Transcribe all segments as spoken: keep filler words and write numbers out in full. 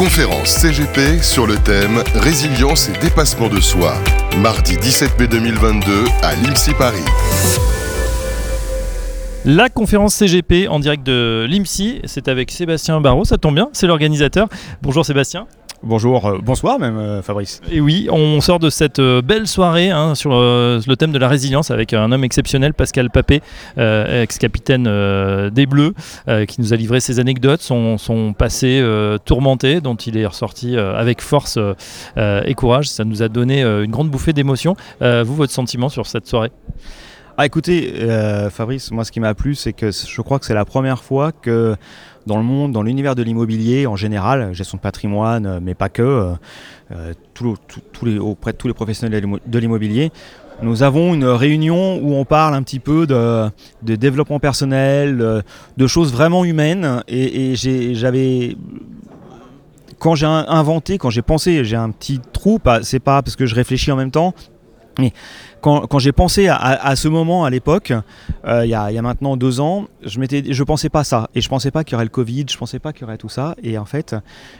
Conférence C G P sur le thème « Résilience et dépassement de soi ». Mardi dix-sept mai deux mille vingt-deux à l'I M S I Paris. La conférence C G P en direct de l'I M S I, c'est avec Sébastien Barraud, ça tombe bien, c'est l'organisateur. Bonjour Sébastien. Bonjour, euh, bonsoir même euh, Fabrice. Et oui, on sort de cette euh, belle soirée hein, sur euh, le thème de la résilience avec un homme exceptionnel, Pascal Papé, euh, ex-capitaine euh, des Bleus, euh, qui nous a livré ses anecdotes, son, son passé euh, tourmenté, dont il est ressorti euh, avec force euh, et courage. Ça nous a donné euh, une grande bouffée d'émotion. Euh, vous, votre sentiment sur cette soirée ? Ah écoutez, euh, Fabrice, moi ce qui m'a plu, c'est que je crois que c'est la première fois que dans le monde, dans l'univers de l'immobilier en général, gestion de patrimoine, mais pas que, euh, tout, tout, tout les, auprès de tous les professionnels de l'immobilier, nous avons une réunion où on parle un petit peu de, de développement personnel, de, de choses vraiment humaines. Et, et j'ai, j'avais... Quand j'ai inventé, quand j'ai pensé, j'ai un petit trou, pas, c'est pas parce que je réfléchis en même temps, mais quand, quand j'ai pensé à, à, à ce moment à l'époque, euh, il y a, il y a maintenant deux ans, je m'étais, je pensais pas ça et je pensais pas qu'il y aurait le Covid, je pensais pas qu'il y aurait tout ça et en fait,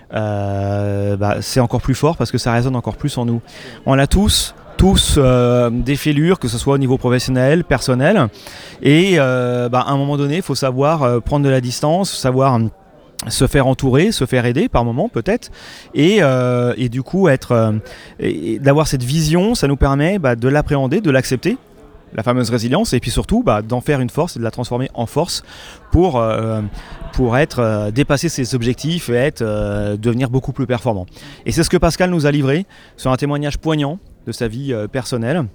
euh, bah, c'est encore plus fort parce que ça résonne encore plus en nous. On a tous. tous euh, des fêlures, que ce soit au niveau professionnel, personnel et euh, bah, à un moment donné, il faut savoir euh, prendre de la distance, savoir se faire entourer, se faire aider par moment peut-être et, euh, et du coup être, euh, et d'avoir cette vision, ça nous permet bah, de l'appréhender, de l'accepter, la fameuse résilience et puis surtout bah, d'en faire une force et de la transformer en force pour, euh, pour être, euh, dépasser ses objectifs et être, euh, devenir beaucoup plus performant. Et c'est ce que Pascal nous a livré sur un témoignage poignant de sa vie euh, personnelle.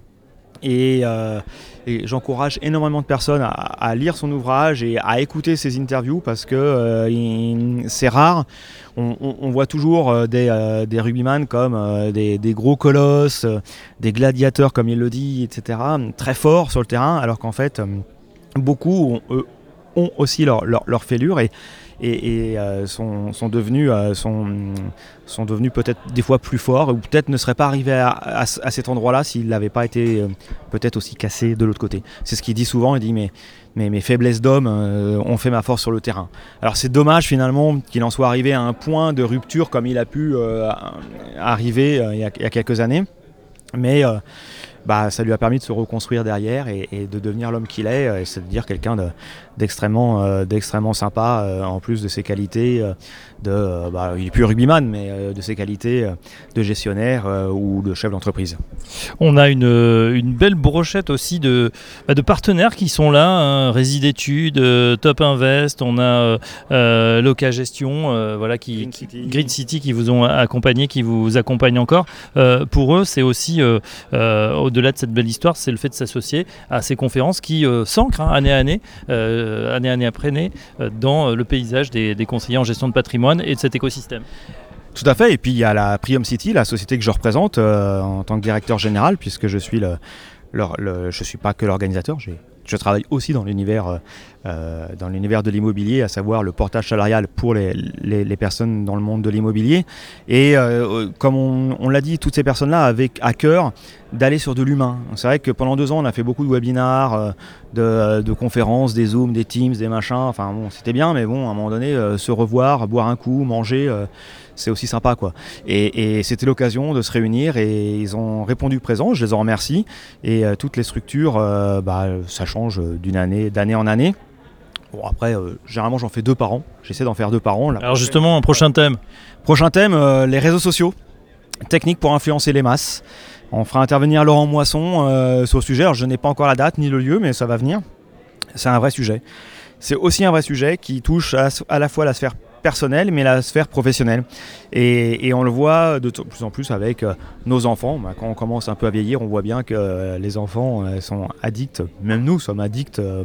Et, euh, et j'encourage énormément de personnes à, à lire son ouvrage et à écouter ses interviews parce que euh, il, c'est rare. On, on, on voit toujours euh, des, euh, des rugbyman comme euh, des, des gros colosses, euh, des gladiateurs comme il le dit, et cetera, très forts sur le terrain, alors qu'en fait, euh, beaucoup ont, eux, ont aussi leur, leur, leur fêlure et, et, et euh, sont, sont devenus, euh, sont, sont devenus peut-être des fois plus forts ou peut-être ne seraient pas arrivés à, à, à cet endroit-là s'ils n'avaient pas été euh, peut-être aussi cassés de l'autre côté. C'est ce qu'il dit souvent, il dit mais, mais mes faiblesses d'homme euh, ont fait ma force sur le terrain. Alors c'est dommage finalement qu'il en soit arrivé à un point de rupture comme il a pu euh, arriver euh, il, y a, il y a quelques années, mais euh, bah, ça lui a permis de se reconstruire derrière et, et de devenir l'homme qu'il est, et c'est-à-dire quelqu'un de, d'extrêmement, euh, d'extrêmement sympa, euh, en plus de ses qualités, euh, de, euh, bah, il n'est plus rugbyman, mais euh, de ses qualités euh, de gestionnaire euh, ou de chef d'entreprise. On a une, une belle brochette aussi de, bah, de partenaires qui sont là, hein, Rési d'études, euh, Top Invest, on a euh, Loca Gestion, euh, voilà, qui, Green City. Green City qui vous ont accompagné, qui vous accompagnent encore. Euh, pour eux, c'est aussi, euh, euh, au-delà de cette belle histoire, c'est le fait de s'associer à ces conférences qui euh, s'ancrent hein, année à année, euh, année, année après année, euh, dans le paysage des, des conseillers en gestion de patrimoine et de cet écosystème. Tout à fait, et puis il y a la Prium City, la société que je représente euh, en tant que directeur général, puisque je suis le, le, le je suis pas que l'organisateur, j'ai, je travaille aussi dans l'univers, euh, dans l'univers de l'immobilier, à savoir le portage salarial pour les, les, les personnes dans le monde de l'immobilier. Et euh, comme on, on l'a dit, toutes ces personnes-là avaient à cœur d'aller sur de l'humain. C'est vrai que pendant deux ans, on a fait beaucoup de webinars, de, de conférences, des Zooms, des Teams, des machins. Enfin bon, c'était bien, mais bon, à un moment donné, euh, se revoir, boire un coup, manger, euh, c'est aussi sympa, quoi. Et, et c'était l'occasion de se réunir et ils ont répondu présent. Je les en remercie. Et euh, toutes les structures, euh, bah, ça change d'une année, d'année en année. Bon, après, euh, généralement, j'en fais deux par an. J'essaie d'en faire deux par an. Là. Alors justement, un prochain thème. Prochain thème, euh, les réseaux sociaux. Techniques pour influencer les masses. On fera intervenir Laurent Moisson euh, sur le sujet. Alors, je n'ai pas encore la date ni le lieu, mais ça va venir. C'est un vrai sujet. C'est aussi un vrai sujet qui touche à, à la fois la sphère personnelle, mais la sphère professionnelle. Et, et on le voit de t- plus en plus avec euh, nos enfants. Bah, quand on commence un peu à vieillir, on voit bien que euh, les enfants euh, sont addicts, même nous sommes addicts euh,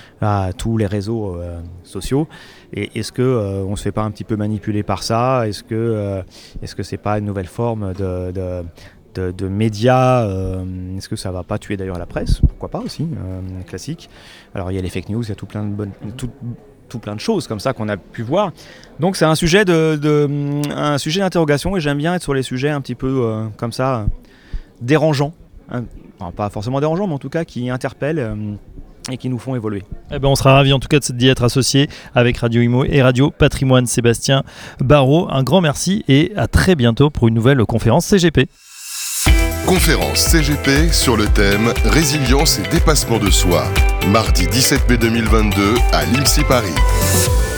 à tous les réseaux euh, sociaux. Et est-ce que euh, on ne se fait pas un petit peu manipuler par ça ? Est-ce que euh, est-ce que c'est pas une nouvelle forme de, de De, de médias, euh, est-ce que ça va pas tuer d'ailleurs la presse ? Pourquoi pas aussi, euh, classique. Alors il y a les fake news, il y a tout plein de bonnes, tout, tout plein de choses comme ça qu'on a pu voir. Donc c'est un sujet de, de un sujet d'interrogation et j'aime bien être sur les sujets un petit peu euh, comme ça, euh, dérangeants, hein. Enfin, pas forcément dérangeants, mais en tout cas qui interpellent. Euh, et qui nous font évoluer. Eh ben, on sera ravis en tout cas d'y être associé avec Radio Imo et Radio Patrimoine. Sébastien Barraud, un grand merci et à très bientôt pour une nouvelle conférence C G P. Conférence C G P sur le thème Résilience et dépassement de soi. Mardi dix-sept mai deux mille vingt-deux à l'I M S I Paris.